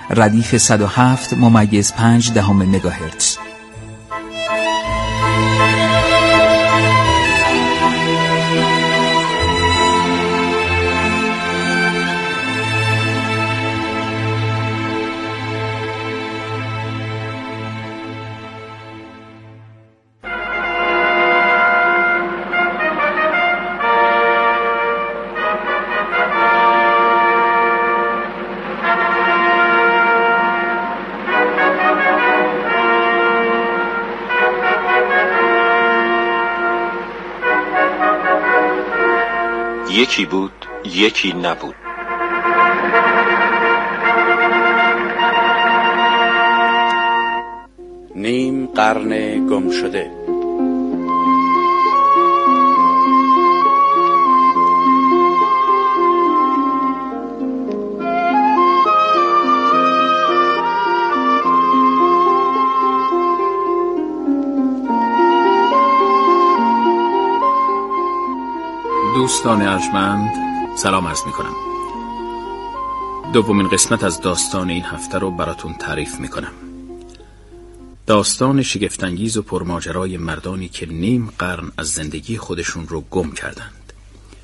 ردیف 107.5 مگاهرتز. یکی بود، یکی نبود. نیم قرن گم شده. دوستان ارجمند سلام عرض میکنم. دومین قسمت از داستان این هفته رو براتون تعریف میکنم. داستان شگفت‌انگیز و پرماجرای مردانی که نیم قرن از زندگی خودشون رو گم کردند.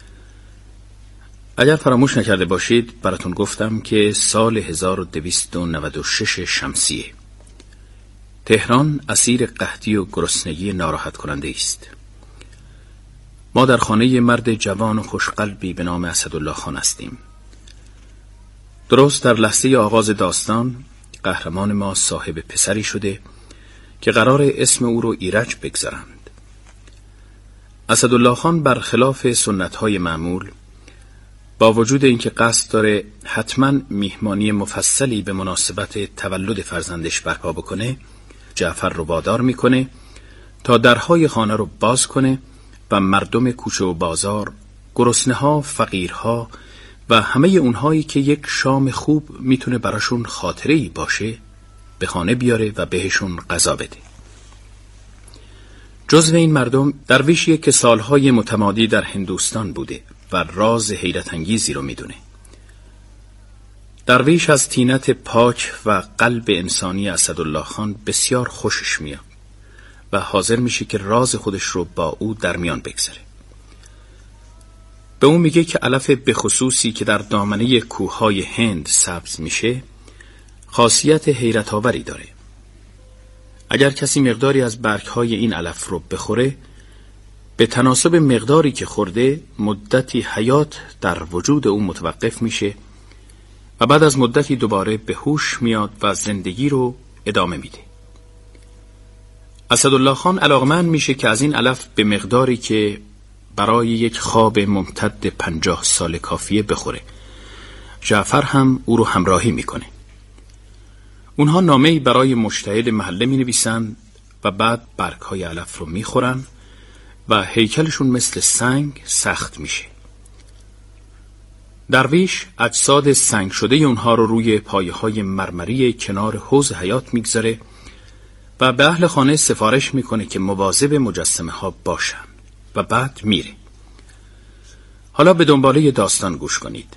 اگر فراموش نکرده باشید براتون گفتم که سال 1296 شمسیه. تهران اسیر قحطی و گرسنگی ناراحت کننده است. ما در خانه مرد جوان و خوشقلبی به نام اسدالله خان هستیم. درست در لحظه آغاز داستان قهرمان ما صاحب پسری شده که قرار اسم او رو ایرج بگذارند. اسدالله خان برخلاف سنت‌های معمول با وجود اینکه قصد داره حتما میهمانی مفصلی به مناسبت تولد فرزندش برپا بکنه، جعفر رو وادار میکنه تا درهای خانه رو باز کنه و مردم کوچه و بازار، گرسنه‌ها، فقیرها و همه اونهایی که یک شام خوب میتونه براشون خاطره‌ای باشه به خانه بیاره و بهشون غذا بده. جزو این مردم درویشیه که سالهای متمادی در هندوستان بوده و راز حیرت انگیزی رو میدونه. درویش از طینت پاک و قلب انسانی اسدالله خان بسیار خوشش میاد و حاضر میشه که راز خودش رو با او در میان بگذاره. به اون میگه که علف بخصوصی که در دامنه کوههای هند سبز میشه خاصیت حیرت آوری داره. اگر کسی مقداری از برگهای این علف رو بخوره، به تناسب مقداری که خورده مدتی حیات در وجود او متوقف میشه و بعد از مدتی دوباره به هوش میاد و زندگی رو ادامه میده. اسدالله خان علاقمند میشه که از این علف به مقداری که برای یک خواب ممتد 50 سال کافیه بخوره. جعفر هم او رو همراهی میکنه. اونها نامه‌ای برای مجتهد محله مینویسن و بعد برگ‌های علف رو میخورن و هیکلشون مثل سنگ سخت میشه. درویش اجساد سنگ شده اونها رو روی پایه‌های مرمری کنار حوض حیات میگذاره و به اهل خانه سفارش میکنه که مواظب مجسمه ها باشن و بعد میره. حالا به دنباله داستان گوش کنید.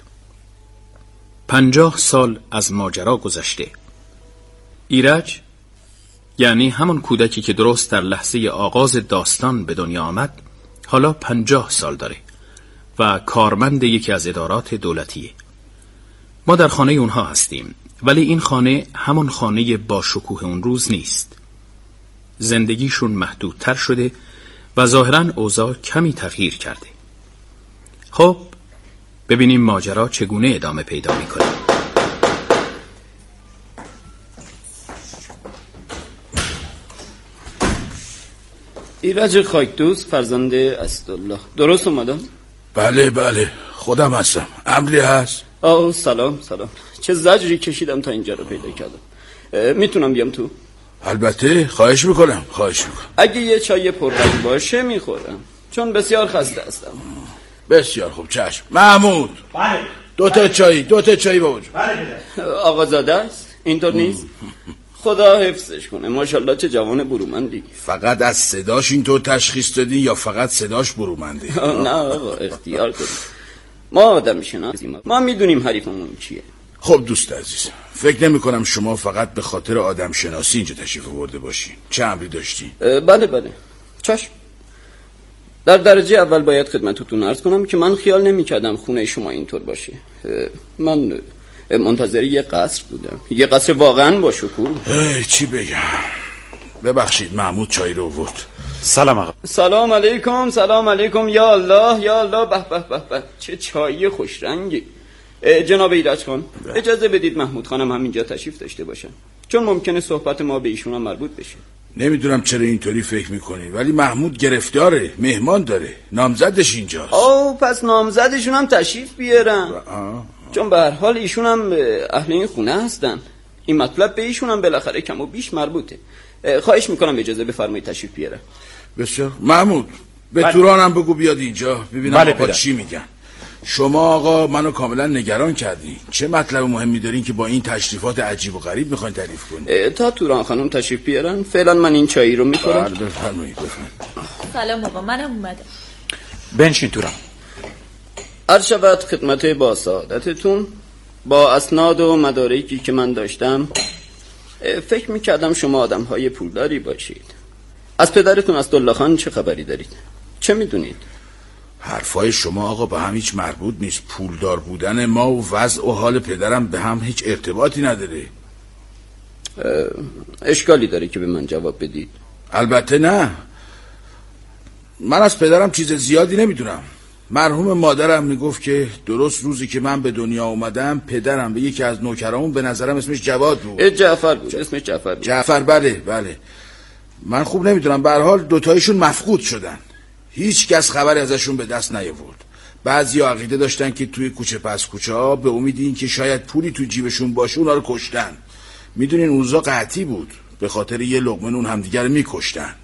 50 سال از ماجرا گذشته. ایرج، یعنی همون کودکی که درست در لحظه آغاز داستان به دنیا آمد، حالا 50 سال داره و کارمند یکی از ادارات دولتیه. ما در خانه اونها هستیم، ولی این خانه همون خانه با شکوه اون روز نیست. زندگیشون محدودتر شده و ظاهراً اوضاع کمی تغییر کرده. خب ببینیم ماجرا چگونه ادامه پیدا میکنه. ایرج خاکدوست فرزند اسدالله، درست اومدم؟ بله خودم هستم. امری هست؟ سلام. چه زجری کشیدم تا اینجا رو پیدا کردم. میتونم بیام تو؟ البته، خواهش میکنم. اگه یه چای پررنگ باشه میخورم، چون بسیار خسته هستم. بسیار خوب، چشم. محمود. بله. دو تا چای با وجود. بله. آقازاده است؟ اینطور نیست؟ خدا حفظش کنه. ماشاءالله چه جوان برومندی. فقط از صداش اینطور تشخیص دادی یا فقط صداش برومنده؟ نه آقا، اختیار کنید. ما آدم شناسیم، ما میدونیم حریفمون چیه. خب دوست عزیز، فکر نمی کنم شما فقط به خاطر آدم شناسی اینجا تشریف آورده باشین. چه امری داشتی؟ بله چشم. در درجه اول باید خدمتتون عرض کنم که من خیال نمی کردم خونه شما اینطور باشه. من منتظر یه قصر بودم، یه قصر واقعا با شکوه. چی بگم؟ ببخشید محمود چای رو آورد. سلام آقا. سلام علیکم. یا الله به چه چایی خوش رنگی. جناب ایرج خان، اجازه بدید محمود خانم همینجا تشریف داشته باشن، چون ممکنه صحبت ما به ایشون هم مربوط بشه. نمیدونم چرا اینطوری فکر میکنی، ولی محمود گرفتاره، مهمان داره، نامزدش اینجاست. پس نامزدشون هم تشریف بیارن. چون به هر حال ایشون هم اهل این خونه هستن. این مطلب به ایشون هم بالاخره کم و بیش مربوطه. خواهش میکنم اجازه بفرمایید تشریف بیاره. بسیار. محمود به تورانم بگو بیاد اینجا ببینم آقا چی میگن. شما آقا منو کاملا نگران کردین. چه مطلب مهمی دارین که با این تشریفات عجیب و غریب میخواین تعریف کنین؟ تا توران خانم تشریف بیارن فعلا من این چایی رو میخورم. بفرمایید. سلام آقا، منم اومدم. بنشین توران. عرض شود خدمت با سعادتتون، با اسناد و مدارکی که من داشتم فکر میکردم شما آدمهای پولداری باشید. از پدرتون عبدالله خان چه خبری دارید؟ چه میدونید؟ حرفای شما آقا به هم هیچ مربوط نیست. پولدار بودن ما و وضع و حال پدرم به هم هیچ ارتباطی نداره. اشکالی داره که به من جواب بدید؟ البته نه. من از پدرم چیز زیادی نمیدونم. مرحوم مادرم میگفت که درست روزی که من به دنیا اومدم پدرم به یکی از نوکرامون به نظرم اسمش جواد بود. جعفر بود. اسمش جعفر بود. جعفر، بله. من خوب نمیدونم، به هر حال دوتایشون مفقود شدن. هیچ کس خبری ازشون به دست نیاورد. بعضیا عقیده داشتن که توی کوچه پس کوچه ها به امید این که شاید پولی توی جیبشون باشه اونا رو کشتن. میدونین اوضاع قحطی بود، به خاطر یه لقمه نون همدیگر میکشتن.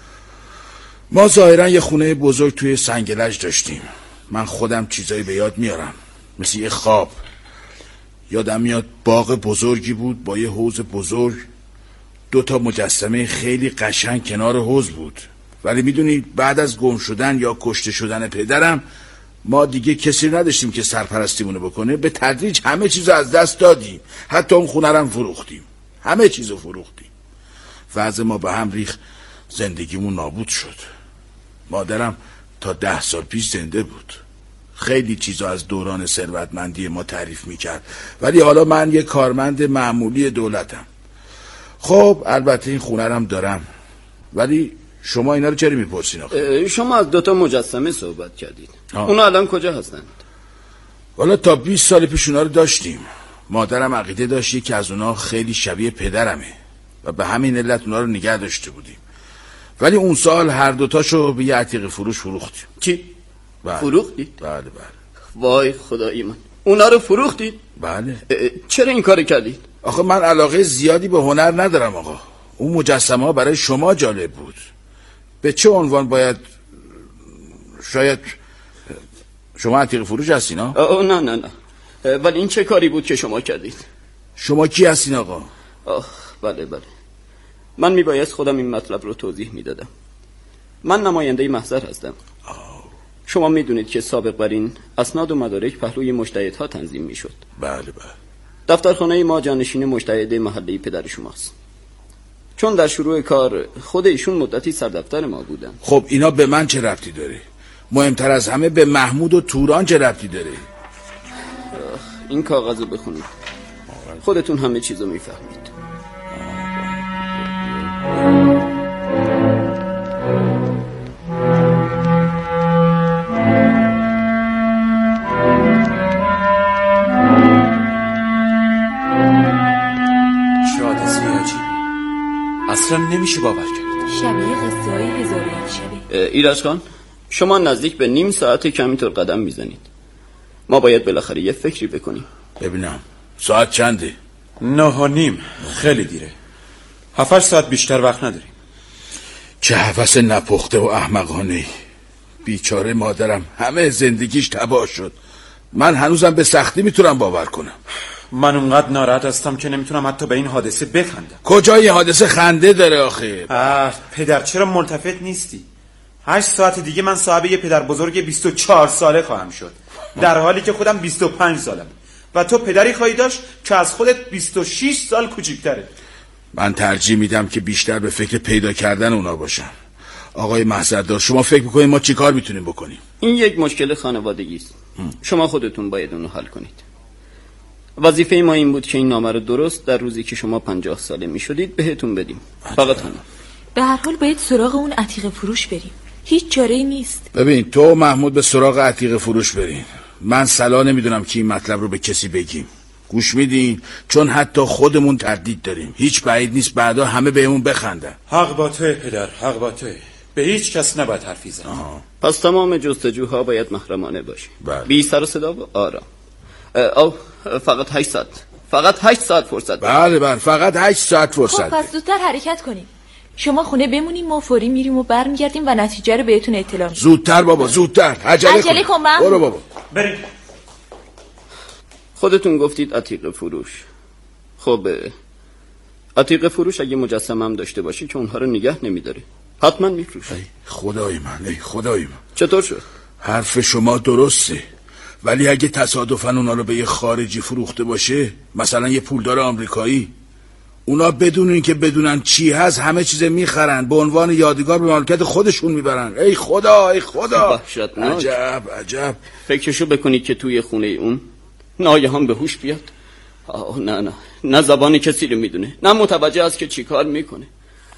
ما ظاهرا یه خونه بزرگ توی سنگلج داشتیم. من خودم چیزایی به یاد میارم، مثل یه خواب. یادم میاد باغ بزرگی بود با یه حوض بزرگ. 2 مجسمه خیلی قشنگ کنار حوض بود. ولی میدونید بعد از گم شدن یا کشته شدن پدرم ما دیگه کسی نداشتیم که سرپرستیمونو بکنه. به تدریج همه چیزو از دست دادیم، حتی اون خونه رو هم فروختیم. همه چیزو فروختیم. وضع ما به هم ریخت، زندگیمون نابود شد. مادرم تا 10 سال پیش زنده بود. خیلی چیزا از دوران ثروتمندی ما تعریف میکرد، ولی حالا من یه کارمند معمولی دولتم. خب البته این خونه رو هم دارم، ولی شما اینا رو چرا میپرسین آخه؟ شما از 2 مجسمه صحبت کردید. اونا الان کجا هستند؟ والا تا 20 سال پیش اونا رو داشتیم. مادرم عقیده داشت که از اونا خیلی شبیه پدرمه و به همین علت اونا رو نگه داشته بودیم. ولی اون سال هر 2تاشو به یه عتیق فروش فروختیم. چی؟ بله. فروختید؟ بله. وای خدای من، اونا رو فروختید؟ بله. چرا این کار کردید؟ آخه من علاقه زیادی به هنر ندارم آقا. اون مجسمه ها برای شما جالب بود. به چه عنوان باید؟ شاید شما عتیق فروش هستین ها؟ نه ولی این چه کاری بود که شما کردید؟ شما کی هستین آقا؟ بله من میبایست خودم این مطلب رو توضیح میدادم. من نماینده محضر هستم. شما میدونید که سابق بر این اسناد و مدارک پهلوی مجتهدها تنظیم میشد. بله. دفترخانه ما جانشین مجتهد محله پدر شماست. چون در شروع کار خود ایشون مدتی سردفتر ما بودن. خب اینا به من چه ربطی داره؟ مهمتر از همه به محمود و توران چه ربطی داره؟ این کاغذ رو بخونید، خودتون همه چیزو میفهمید. اصلا نمیشه باور کرد. شبیه قصه های 1001 شبه. ایرج خان، شما نزدیک به نیم ساعت کمینطور قدم میزنید. ما باید بالاخره یه فکری بکنیم. ببینم ساعت چنده؟ 9:30. خیلی دیره. 7-8 ساعت بیشتر وقت نداریم. چه هوس نپخته و احمقانه. بیچاره مادرم همه زندگیش تباه شد. من هنوزم به سختی میتونم باور کنم. من اونقدر ناراحت هستم که نمیتونم حتی به این حادثه بخندم. کجای حادثه خنده داره آخه؟ پدر چرا ملتفت نیستی؟ 8 ساعت دیگه من صاحب یه پدر بزرگ 24 ساله خواهم شد، در حالی که خودم 25 سالم. و تو پدری خواهی داشت که از خودت 26 سال کوچیک‌تره. من ترجیح میدم که بیشتر به فکر پیدا کردن اونا باشم. آقای محضردار، شما فکر میکنید ما چی کار میتونیم بکنیم؟ این یک مشکل خانوادگی است. شما خودتون باید اونو حل کنید. وظیفه ما این بود که این نامه رو درست در روزی که شما 50 ساله میشدید بهتون بدیم. فقط همین. به هر حال باید سراغ اون عتیق فروش بریم. هیچ چاره‌ای نیست. ببین تو محمود به سراغ عتیق فروش برین. من صلاح نمیدونم که این مطلب رو به کسی بگیم. گوش میدین؟ چون حتی خودمون تردید داریم. هیچ بعید نیست بعدا همه بهمون بخندن. حق با توی پدر، حق با توی. به هیچ کس نباید حرفی زد. پس تمام جستجوها باید محرمانه باشه. بله. بی سر و صدا و آرام. فقط 8 ساعت. فقط 8 ساعت فرصت. بله فقط 8 ساعت فرصت. خب پس زودتر حرکت کنیم. شما خونه بمونیم، ما فوری میریم و برمیگردیم و نتیجه رو بهتون اطلاع میدیم. زودتر بابا، زودتر. عجله کن. برو بابا. بریم. خودتون گفتید عتیق فروش. خب عتیق فروش اگه مجسمه هم داشته باشه که اونها رو نگه نمیداره، حتما میفروشه. ای خدای من. چطور شد؟ حرف شما درسته، ولی اگه تصادفاً اونا رو به یه خارجی فروخته باشه، مثلا یه پولدار آمریکایی، اونا بدون این که بدونن چی هست همه چیز میخرن، به عنوان یادگار به مملکت خودشون میبرن. ای خدا. وحشتناک. عجب. فکرشو بکنید که توی خونه اون ناگهان به هوش بیاد. نه زبان کسی رو میدونه، نه متوجه است که چی کار میکنه.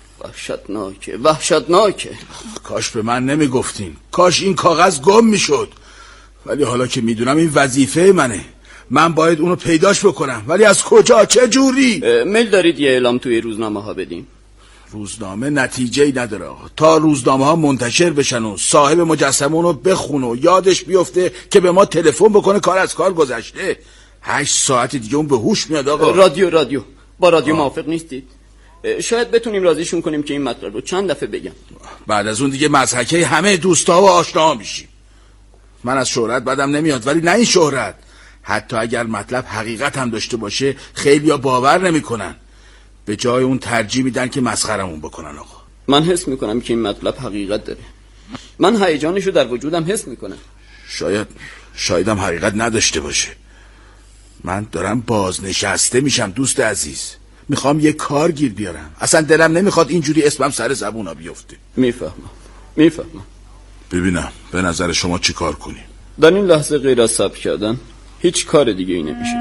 وحشتناکه. کاش به من نمیگفتین، کاش این کاغذ گم میشد. ولی حالا که میدونم این وظیفه منه، من باید اونو پیداش بکنم. ولی از کجا؟ چه جوری؟ میل دارید یه اعلام توی روزنامه ها بدیم؟ روزنامه نتیجه‌ای نداره. تا روزنامه ها منتشر بشن و صاحب مجسمه اونو بخونه و یادش بیفته که به ما تلفن بکنه کار از کار گذشته. 8 ساعت دیگه اون به هوش میاد. آقا رادیو با رادیو موافق نیستید؟ شاید بتونیم راضیشون کنیم که این مطلب رو چند دفعه بگم. بعد از اون دیگه مضحکه همه دوستا و آشناها میشیم. من از شهرت بدم نمیاد، ولی نه این شهرت. حتی اگر مطلب حقیقت هم داشته باشه خیلیا باور نمیکنن. به جای اون ترجیح میدن که مسخرمون بکنن. آقا من حس میکنم که این مطلب حقیقت داره. من هیجانشو در وجودم حس میکنم. شاید هم حقیقت نداشته باشه. من دارم بازنشسته میشم دوست عزیز. میخوام یه کار گیر بیارم. اصلا دلم نمیخواد اینجوری اسمم سر زبونا بیفته. میفهمم. ببینم به نظر شما چی کار کنیم؟ در این لحظه غیر از صبر کردن هیچ کار دیگه ای نمیشه.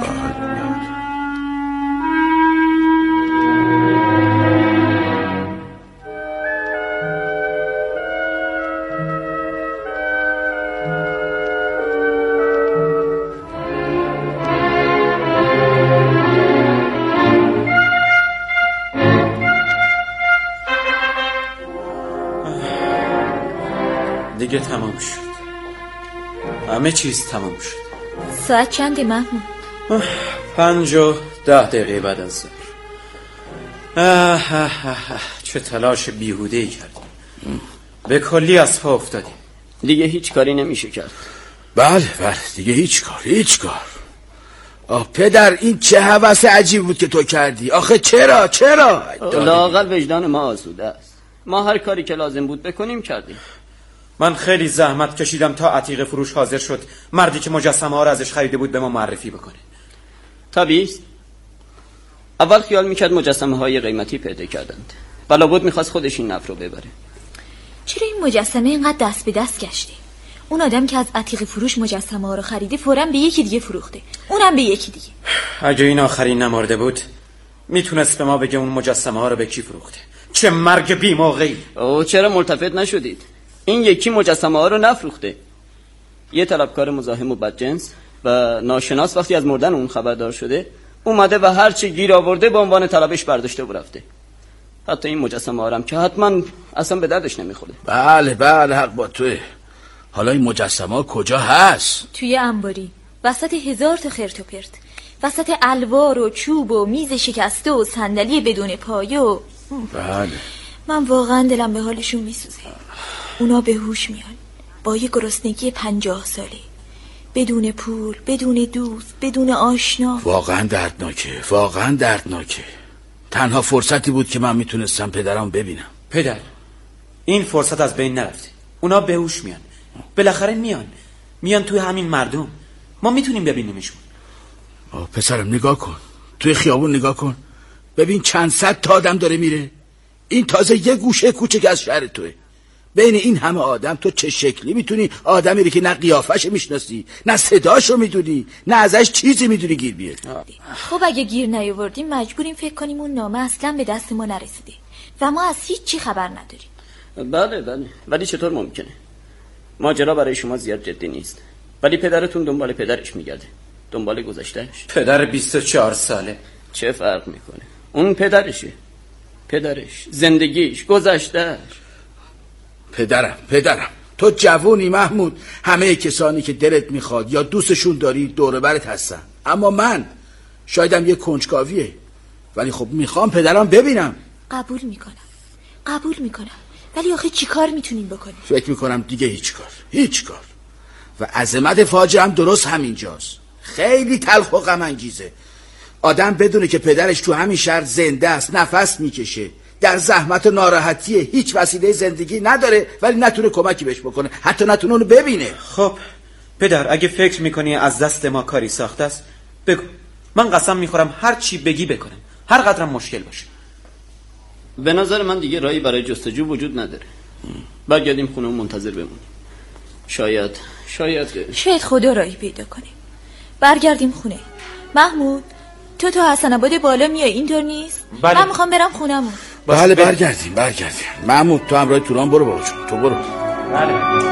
دیگه تمام شد. همه چیز تمام شد. ساعت چنده محمود؟ 5 و 10 دقیقه بعد از ظهر. چه تلاش بیهوده‌ای کردیم. به کلی از پا افتادیم. دیگه هیچ کاری نمیشه کرد. بله دیگه هیچ کار. پدر این چه هوس عجیب بود که تو کردی. آخه چرا؟ لااقل وجدان ما آسوده است. ما هر کاری که لازم بود بکنیم کردیم. من خیلی زحمت کشیدم تا عتیق فروش حاضر شد. مردی که مجسمه ها رو ازش خریده بود به ما معرفی بکنه. طبیعی است. اول خیال میکرد مجسمه های قیمتی پیدا کردند. بلابد میخواست خودش این نفر رو ببره. چرا این مجسمه اینقدر دست به دست گشته؟ اون آدم که از عتیق فروش مجسمه ها رو خریده فوراً به یکی دیگه فروخته، اونم به یکی دیگه. اگه این آخرین نمارده بود میتونست به ما بگه اون مجسمه ها رو به کی فروخته. چه مرگ بی موقعی. چرا ملتفت نشدید؟ این یکی مجسمه ها رو نفروخته. یه طلبکار مزاحم و بدجنس و ناشناس وقتی از مردن اون خبردار شده اومده و هر چی گیر آورده به عنوان طلبش برداشته و رفته. حتی این مجسمه ها هم که حتما اصلا به دردش نمیخوره. بله حق با توه. حالا این مجسمه ها کجا هست؟ توی انباری وسط 1000 تا خرت و پرت، وسط الوار و چوب و میز شکسته و صندلی بدون پایه و بله. من واقعا دلم به حالشون میسوزه. اونا به هوش میان با یه گرسنگی 50 ساله، بدون پول، بدون دوست، بدون آشنا. واقعا دردناکه. تنها فرصتی بود که من میتونستم پدرم ببینم. پدر این فرصت از بین نرفته. اونا به هوش میان، بالاخره میان توی همین مردم. ما میتونیم ببینیمشون. پسرم نگاه کن، توی خیابون نگاه کن، ببین چند صد تا آدم داره میره. این تازه یه گوشه کوچک از شهر توه. بین این همه آدم تو چه شکلی میتونی آدمی رو که نه قیافش میشناسی، نه صداشو میدونی، نه ازش چیزی میدونی گیر بیاری؟ خب اگه گیر نیاوردیم مجبوریم فکر کنیم اون نامه اصلا به دست ما نرسیده و ما از هیچ چی خبر نداریم. بله، ولی چطور ممکنه؟ ماجرا برای شما زیاد جدی نیست، ولی پدرتون دنبال پدرش میگرده، دنبال گذشتهش. پدر 24 ساله چه فرق میکنه؟ اون پدرش، زندگیش، گذشتهش. پدرم تو جوونی محمود، همه کسانی که دلت میخواد یا دوستشون داری دور برت هستن، اما من شایدم یه کنجکاویه، ولی خب میخوام پدرم ببینم. قبول میکنم ولی آخه چی کار میتونیم بکنیم؟ فکر میکنم دیگه هیچ کار. و عظمت فاجعه هم درست همینجاست. خیلی تلخ و غم انگیزه آدم بدونه که پدرش تو همین شهر زنده است، نفس میکشه، در زحمت و ناراحتیه، هیچ وسیله زندگی نداره، ولی نتونه کمکی بهش بکنه، حتی نتونه اونو ببینه. خب پدر، اگه فکر میکنی از دست ما کاری ساخته است بگو، من قسم میخورم هر چی بگی بکنم، هر قدرم مشکل باشه. به نظر من دیگه راهی برای جستجو وجود نداره. برگردیم خونه و منتظر بمونیم. شاید خدا راهی پیدا کنه. برگردیم خونه. محمود تو حسن آباد بالا میای، اینطور نیست؟ بله. من میخوام برم خونمون. بله برگردیم. محمود تو همراه توران برو بابا جون، تو برو. بله.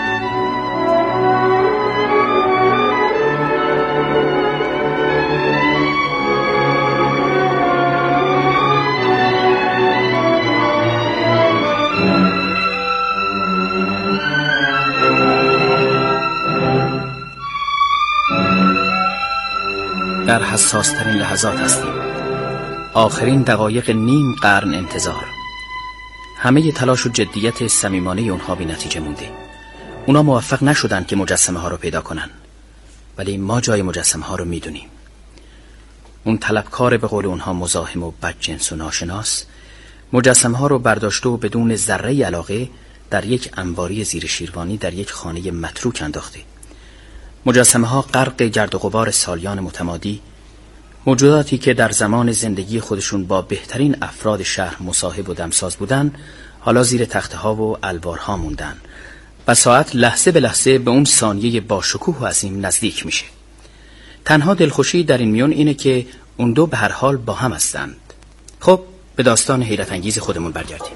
در حساسترین لحظات هستیم. آخرین دقایق نیم قرن انتظار. همه تلاش و جدیت صمیمانه اونها بی نتیجه مونده. اونا موفق نشدن که مجسمه ها رو پیدا کنن، ولی ما جای مجسمه ها رو میدونیم. اون طلبکار به قول اونها مزاحم و بدجنس و ناشناس مجسمه ها رو برداشته و بدون ذره علاقه در یک انباری زیر شیروانی در یک خانه متروک انداخته. مجسمه ها غرق گرد و غبار سالیان متمادی، موجوداتی که در زمان زندگی خودشون با بهترین افراد شهر مصاحب و دمساز بودن، حالا زیر تخته ها و الوارها موندن و ساعت لحظه به لحظه به اون ثانیه با شکوه و عظیم نزدیک میشه. تنها دلخوشی در این میون اینه که اون دو به هر حال با هم هستند. خب به داستان حیرت انگیز خودمون برگردیم.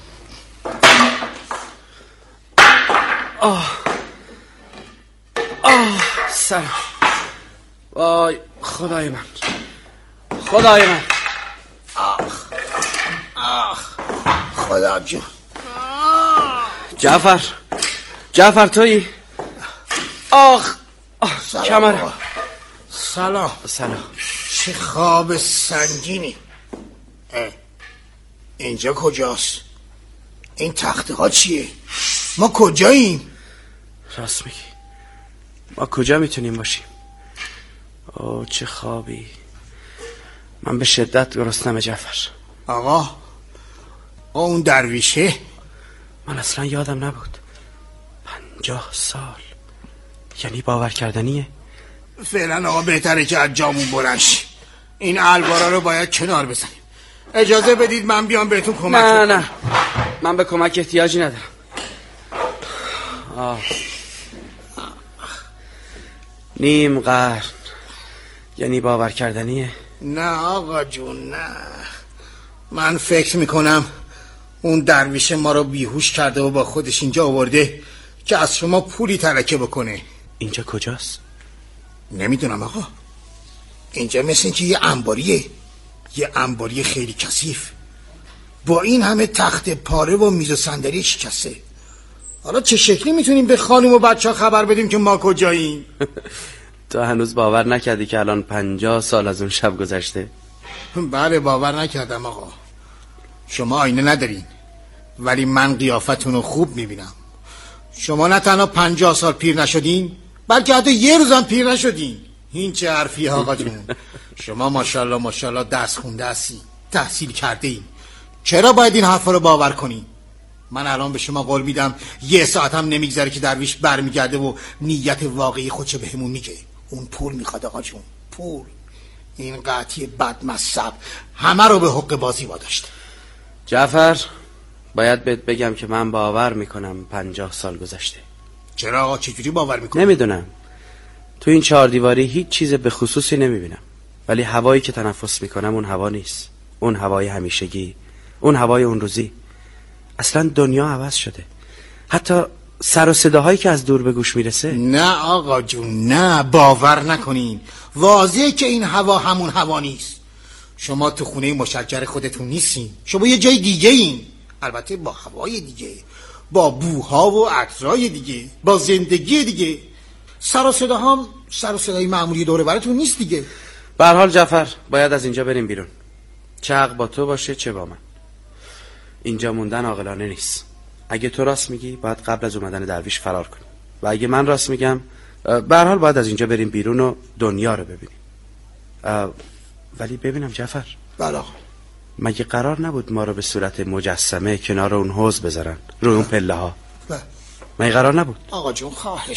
سلام. وای خدای من. خدا جون. جعفر تویی؟ کمرم. سلام. چه خواب سنگینی. اینجا کجاست؟ این تخته ها چیه؟ ما کجاییم؟ راست میگی، ما کجا میتونیم باشیم؟ چه خوابی. من به شدت گرسنمه جعفر. آقا اون درویشه؟ من اصلا یادم نبود. 50 سال، یعنی باور کردنیه. فعلا آقا بهتره که از جامون بلند شی. این الوارا رو باید کنار بزنیم. اجازه بدید من بیام بهتون کمک کنم. نه من به کمک احتیاجی ندارم. نیم قرن، یعنی باور کردنیه؟ نه آقا جون نه. من فکر میکنم اون درویش ما رو بیهوش کرده و با خودش اینجا آورده که از شما پولی ترکه بکنه. اینجا کجاست؟ نمیدونم آقا. اینجا مثل اینکه یه انباری خیلی کثیف با این همه تخت پاره و میز و صندلی شکسته. حالا چه شکلی میتونیم به خانم و بچه ها خبر بدیم که ما کجاییم؟ تو هنوز باور نکردی که الان 50 سال از اون شب گذشته؟ بله باور نکردم آقا. شما آینه ندارین ولی من قیافتون رو خوب میبینم. شما نه تنها 50 سال پیر نشدین بلکه حتی یه روزم پیر نشدین. این چه حرفی آقا جون؟ شما ماشاءالله درس خونده هستی، تحصیل کرده این. چرا باید این حرفا رو باور کنین؟ من الان به شما قول میدم یه ساعت هم نمیگذره که درویش برمیگرده و نیت واقعی خودشو بهمون میگه. اون پول میخواد آقا جون، پول. این قاطی بدمصب همه رو به حق بازی واداشته. جعفر، باید بهت بگم که من باور میکنم 50 سال گذشته. چرا آقا؟ چجوری باور میکنی؟ نمیدونم، تو این 4 دیواری هیچ چیز به خصوصی نمیبینم، ولی هوایی که تنفس میکنم اون هوا نیست، اون هوای همیشگی، اون هوای اون روزی. اصلا دنیا عوض شده، حتی سر و صداهایی که از دور به گوش میرسه. نه آقا جون، نه، باور نکنین. واضحه که این هوا همون هوا نیست. شما تو خونه مشجر خودتون نیستین، شما یه جای دیگه این، البته با هوای دیگه، با بوها و عطرای دیگه، با زندگی دیگه. سر و صدا هم سر و صدای معمولی دوره براتون نیست دیگه. به هر حال جعفر، باید از اینجا بریم بیرون، چه حق با تو باشه چه با من. اینجا موندن عاقلانه نیست. اگه تو راست میگی باید قبل از اومدن درویش فرار کنیم، و اگه من راست میگم به هر حال باید از اینجا بریم بیرون و دنیا رو ببینیم. ولی ببینم جعفر، بله، مگه قرار نبود ما رو به صورت مجسمه کنار اون حوض بذارن روی اون پله ها؟ مگه قرار نبود؟ آقا جون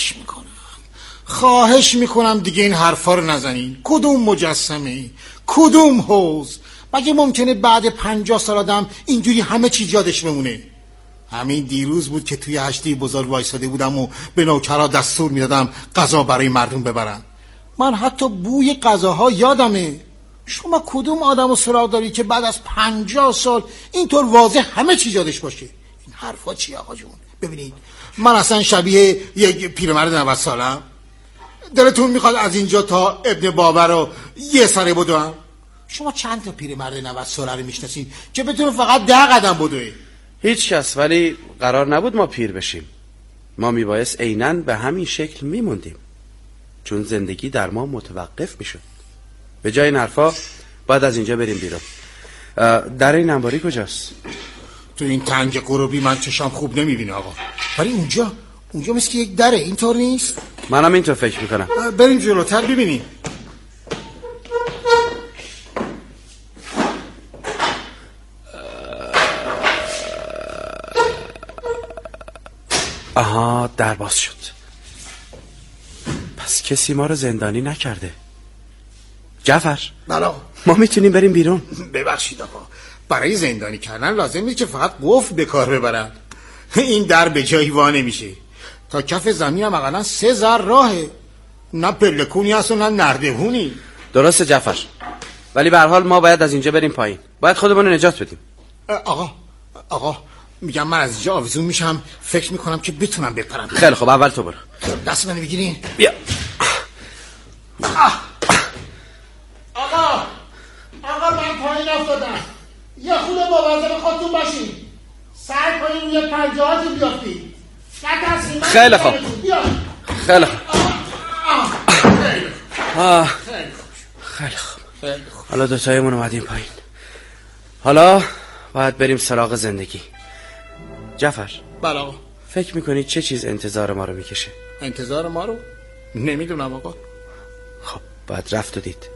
خواهش میکنم دیگه این حرفا رو نزنین. کدوم مجسمه، کدوم حوض؟ مگه ممکنه بعد 50 سال آدم اینجوری همه چی یادش بمونه؟ همین دیروز بود که توی هشتی بزرگ وایساده بودم و به نوکرها دستور میدادم غذا برای مردم ببرن. من حتی بوی غذاها یادمه. شما کدوم آدم و سراغ داری که بعد از 50 سال اینطور واضح همه چی یادش باشه؟ این حرفا چی آقا جون؟ ببینید، من اصلا شبیه یک پیرمرد 90 سالم؟ دلتون میخواد از اینجا تا ابن بابر رو یه سره بدوم؟ شما چند تا پیرمرد 90 ساله رو میشناسید که بتونه فقط 10 قدم بدوه؟ هیچ کس. ولی قرار نبود ما پیر بشیم. ما میبایست عیناً به همین شکل میموندیم، چون زندگی در ما متوقف میشد. به جای این حرفا باید از اینجا بریم بیرون. در این انباری کجاست؟ تو این تنگ غروبی من چشام خوب نمیبینه آقا، ولی اونجا مثل که یک دره، اینطور نیست؟ منم اینطور فکر میکنم. بریم جلوتر ببینیم. آها، در باز شد. پس کسی ما رو زندانی نکرده. جعفر، بله، ما میتونیم بریم بیرون. ببخشید آقا، برای زندانی کردن لازم نیست که فقط قفل به کار ببرن. این در به جایی وا نمیشه. تا کف زمین هم اقلا 3 ذره راهه. نه پلکونی هست و نه نردهونی. درسته جعفر، ولی به هر حال ما باید از اینجا بریم پایین. باید خودمون رو نجات بدیم. آقا میگم من از اینجا آویزون میشم، فکر میکنم که بتونم بپرم. خیلی خب، اول تو برو. دست منو بگیرین. بیا. آقا من پایین افتادم. یه خود مواظب خودتون باشین. سر پایین روی پنجه‌هاتون بیافتید. نترسین. خیلی خوب. خیلی خوب. حالا دوتایمون اومدیم پایین. حالا باید بریم سراغ زندگی. جعفر، بله آقا. فکر میکنی چه چیز انتظار ما رو میکشه؟ انتظار ما رو؟ نمیدونم آقا. خب باید رفت و دید.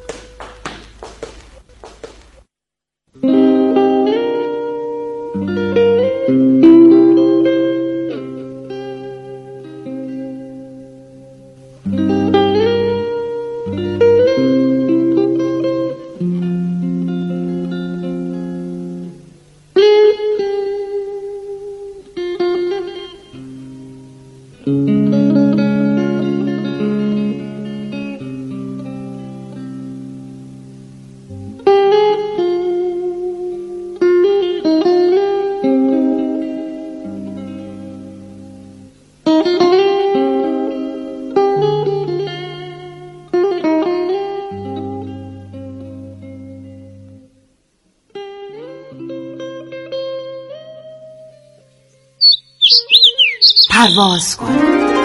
پرواز کن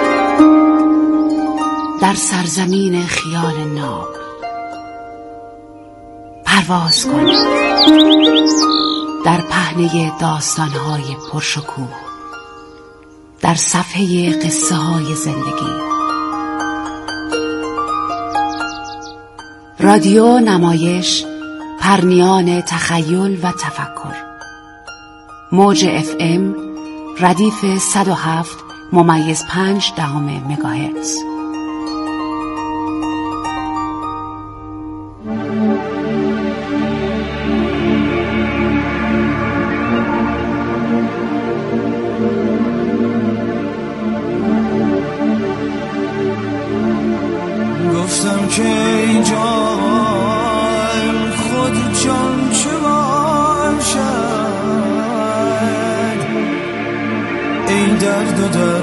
در سرزمین خیال ناب. پرواز کن در پهنه داستان‌های پرشکوه، در صفحه قصه‌های زندگی. رادیو نمایش، پرنیان تخیل و تفکر. موج FM ردیف 107.5 مگاهرتز. دادم